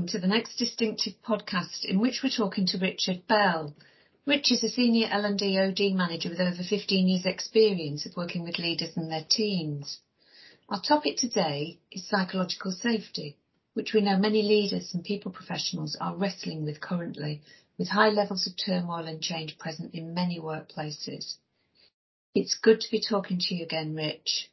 welcome to the Next Distinctive podcast, in which we're talking to Richard Bell. Rich is a senior L&D OD manager with over 15 years' experience of working with leaders and their teams. Our topic today is psychological safety, which we know many leaders and people professionals are wrestling with currently, with high levels of turmoil and change present in many workplaces. It's good to be talking to you again, Rich.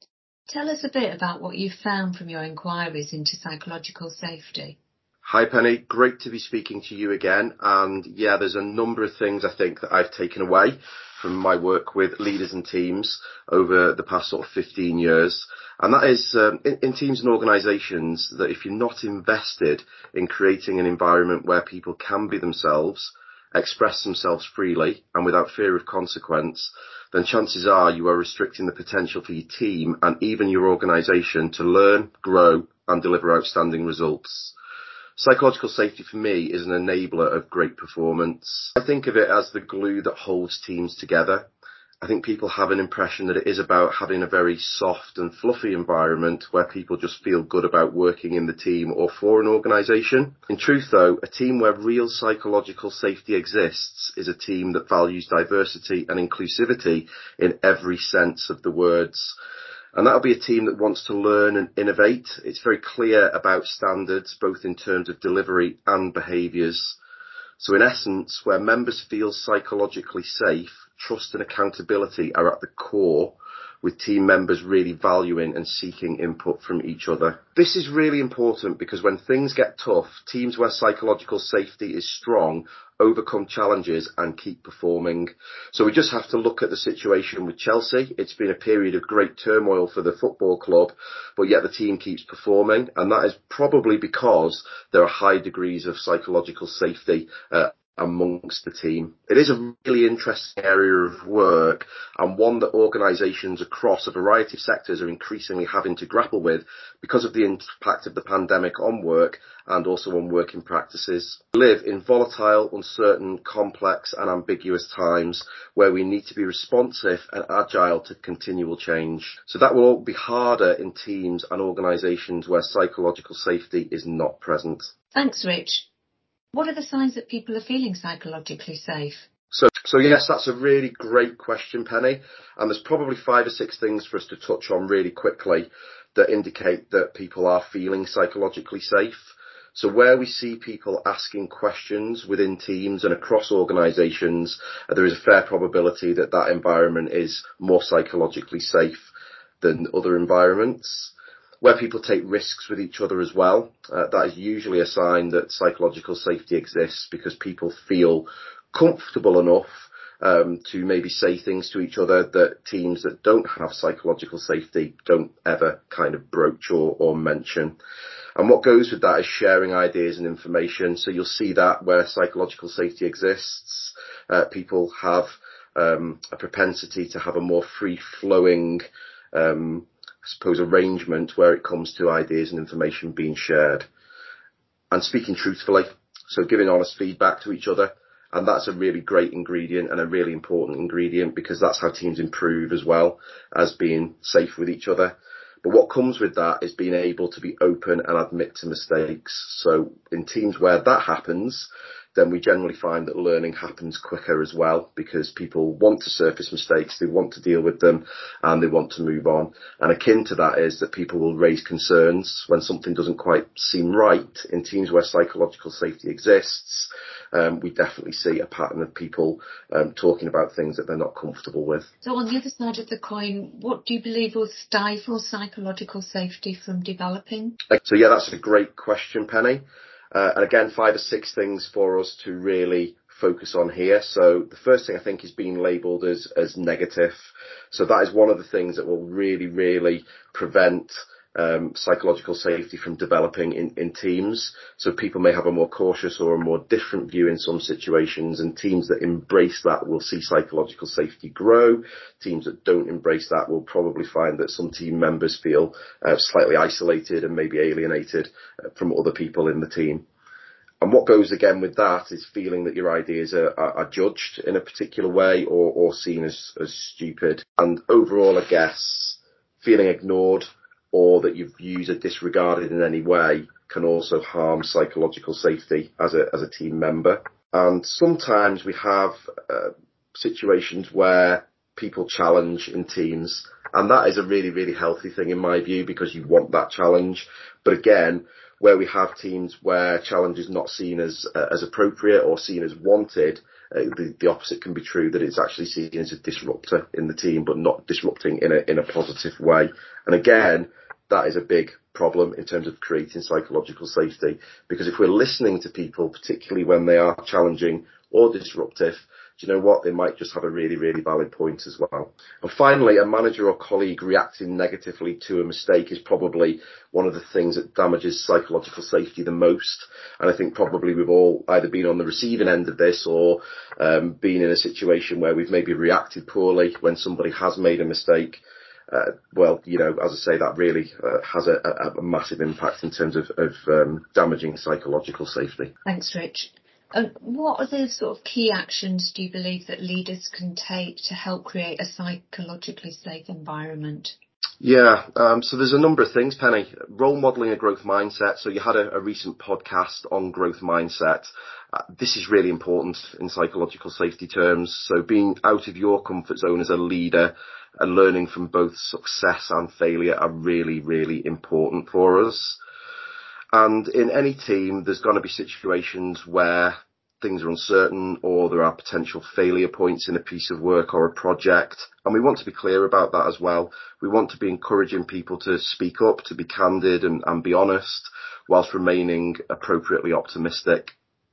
Tell us a bit about what you've found from your inquiries into psychological safety. Hi Penny, great to be speaking to you again. And yeah, there's a number of things I think that I've taken away from my work with leaders and teams over the past sort of 15 years. And that is in teams and organisations, that if you're not invested in creating an environment where people can be themselves, express themselves freely and without fear of consequence, then chances are you are restricting the potential for your team and even your organisation to learn, grow and deliver outstanding results. Psychological safety for me is an enabler of great performance. I think of it as the glue that holds teams together. I think people have an impression that it is about having a very soft and fluffy environment where people just feel good about working in the team or for an organisation. In truth though, a team where real psychological safety exists is a team that values diversity and inclusivity in every sense of the words. And that'll be a team that wants to learn and innovate. It's very clear about standards, both in terms of delivery and behaviours. So in essence, where members feel psychologically safe, trust and accountability are at the core, with team members really valuing and seeking input from each other. This is really important because when things get tough, teams where psychological safety is strong overcome challenges and keep performing. So we just have to look at the situation with Chelsea. It's been a period of great turmoil for the football club, but yet the team keeps performing. And that is probably because there are high degrees of psychological safety amongst the team. It is a really interesting area of work and one that organisations across a variety of sectors are increasingly having to grapple with because of the impact of the pandemic on work and also on working practices. We live in volatile, uncertain, complex and ambiguous times where we need to be responsive and agile to continual change. So that will all be harder in teams and organisations where psychological safety is not present. Thanks, Rich. What are the signs that people are feeling psychologically safe? So yes, that's a really great question, Penny. And there's probably 5 or 6 things for us to touch on really quickly that indicate that people are feeling psychologically safe. So where we see people asking questions within teams and across organisations, there is a fair probability that that environment is more psychologically safe than other environments. Where people take risks with each other as well, that is usually a sign that psychological safety exists because people feel comfortable enough to maybe say things to each other that teams that don't have psychological safety don't ever kind of broach or mention. And what goes with that is sharing ideas and information. So you'll see that where psychological safety exists, people have a propensity to have a more free-flowing arrangement where it comes to ideas and information being shared. And speaking truthfully, so giving honest feedback to each other. And that's a really great ingredient and a really important ingredient because that's how teams improve as well as being safe with each other. But what comes with that is being able to be open and admit to mistakes. So in teams where that happens, then we generally find that learning happens quicker as well because people want to surface mistakes, they want to deal with them and they want to move on. And akin to that is that people will raise concerns when something doesn't quite seem right. In teams where psychological safety exists, we definitely see a pattern of people talking about things that they're not comfortable with. So on the other side of the coin, what do you believe will stifle psychological safety from developing? So yeah, that's a great question, Penny. And again, 5 or 6 things for us to really focus on here. So the first thing I think is being labelled as negative. So that is one of the things that will really, really prevent psychological safety from developing in teams. So people may have a more cautious or a more different view in some situations, and teams that embrace that will see psychological safety grow. Teams that don't embrace that will probably find that some team members feel slightly isolated and maybe alienated from other people in the team. And what goes again with that is feeling that your ideas are judged in a particular way or seen as stupid. And overall, I guess, feeling ignored or that your views are disregarded in any way can also harm psychological safety as a team member. And sometimes we have situations where people challenge in teams, and that is a really, really healthy thing in my view, because you want that challenge. But again, where we have teams where challenge is not seen as appropriate or seen as wanted, the opposite can be true, that it's actually seen as a disruptor in the team, but not disrupting in a positive way. And again, that is a big problem in terms of creating psychological safety, because if we're listening to people, particularly when they are challenging or disruptive, do you know what? They might just have a really, really valid point as well. And finally, a manager or colleague reacting negatively to a mistake is probably one of the things that damages psychological safety the most. And I think probably we've all either been on the receiving end of this or been in a situation where we've maybe reacted poorly when somebody has made a mistake. Well, you know, as I say, that really has a massive impact in terms of damaging psychological safety. Thanks, Rich. And what are the sort of key actions do you believe that leaders can take to help create a psychologically safe environment? Yeah, so there's a number of things, Penny. Role modelling a growth mindset. So you had a recent podcast on growth mindset. This is really important in psychological safety terms. So being out of your comfort zone as a leader and learning from both success and failure are really, really important for us. And in any team, there's going to be situations where things are uncertain or there are potential failure points in a piece of work or a project. And we want to be clear about that as well. We want to be encouraging people to speak up, to be candid and be honest, whilst remaining appropriately optimistic.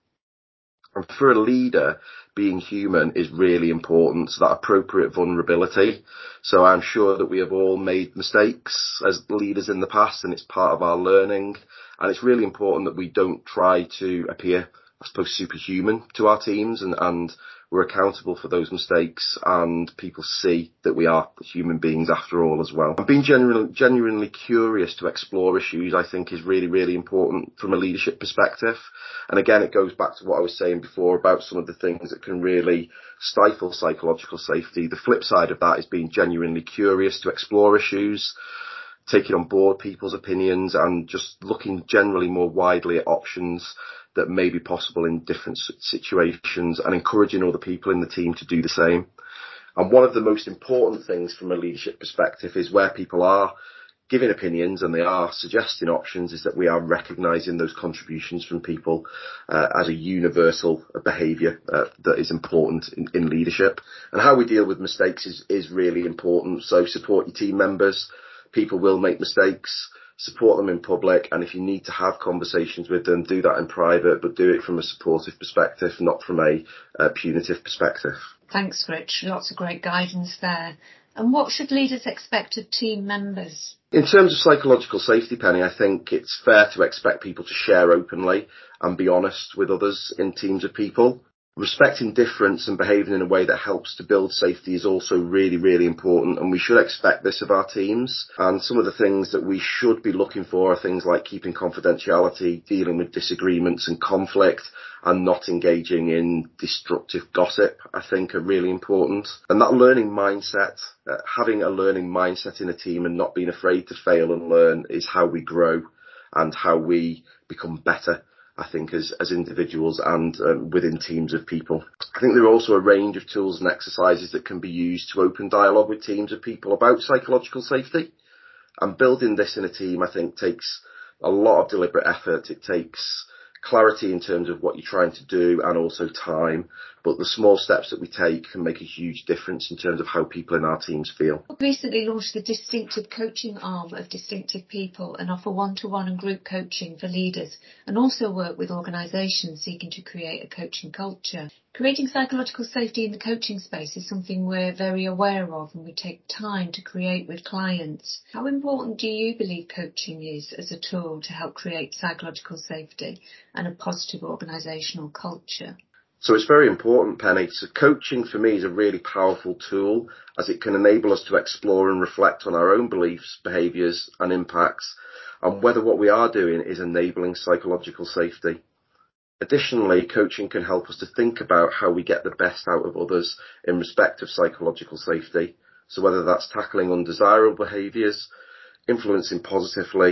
And for a leader, being human is really important, so that appropriate vulnerability. So I'm sure that we have all made mistakes as leaders in the past, and it's part of our learning. And it's really important that we don't try to appear, I suppose, superhuman to our teams, and we're accountable for those mistakes, and people see that we are human beings after all as well. And being genuinely curious to explore issues, I think, is really, really important from a leadership perspective. And again, it goes back to what I was saying before about some of the things that can really stifle psychological safety. The flip side of that is being genuinely curious to explore issues, taking on board people's opinions, and just looking generally more widely at options that may be possible in different situations, and encouraging other people in the team to do the same. And one of the most important things from a leadership perspective is where people are giving opinions and they are suggesting options, is that we are recognising those contributions from people as a universal behaviour that is important in leadership. And how we deal with mistakes is really important. So support your team members. People will make mistakes. Support them in public, and if you need to have conversations with them, do that in private, but do it from a supportive perspective, not from a punitive perspective. Thanks, Rich. Lots of great guidance there. And what should leaders expect of team members? In terms of psychological safety, Penny, I think it's fair to expect people to share openly and be honest with others in teams of people. Respecting difference and behaving in a way that helps to build safety is also really, really important, and we should expect this of our teams. And some of the things that we should be looking for are things like keeping confidentiality, dealing with disagreements and conflict, and not engaging in destructive gossip, I think, are really important. And that learning mindset, having a learning mindset in a team and not being afraid to fail and learn, is how we grow and how we become better, I think, as individuals and within teams of people. I think there are also a range of tools and exercises that can be used to open dialogue with teams of people about psychological safety. And building this in a team, I think, takes a lot of deliberate effort. It takes clarity in terms of what you're trying to do and also time. But the small steps that we take can make a huge difference in terms of how people in our teams feel. We recently launched the Distinctive coaching arm of Distinctive People and offer one-to-one and group coaching for leaders, and also work with organisations seeking to create a coaching culture. Creating psychological safety in the coaching space is something we're very aware of and we take time to create with clients. How important do you believe coaching is as a tool to help create psychological safety and a positive organisational culture? So it's very important, Penny. So coaching for me is a really powerful tool, as it can enable us to explore and reflect on our own beliefs, behaviours and impacts, and whether what we are doing is enabling psychological safety. Additionally, coaching can help us to think about how we get the best out of others in respect of psychological safety. So whether that's tackling undesirable behaviours, influencing positively,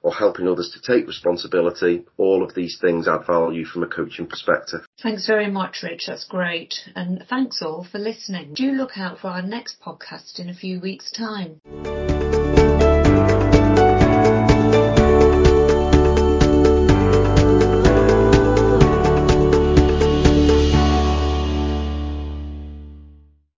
or helping others to take responsibility, all of these things add value from a coaching perspective. Thanks very much, Rich. That's great. And thanks all for listening. Do look out for our next podcast in a few weeks' time.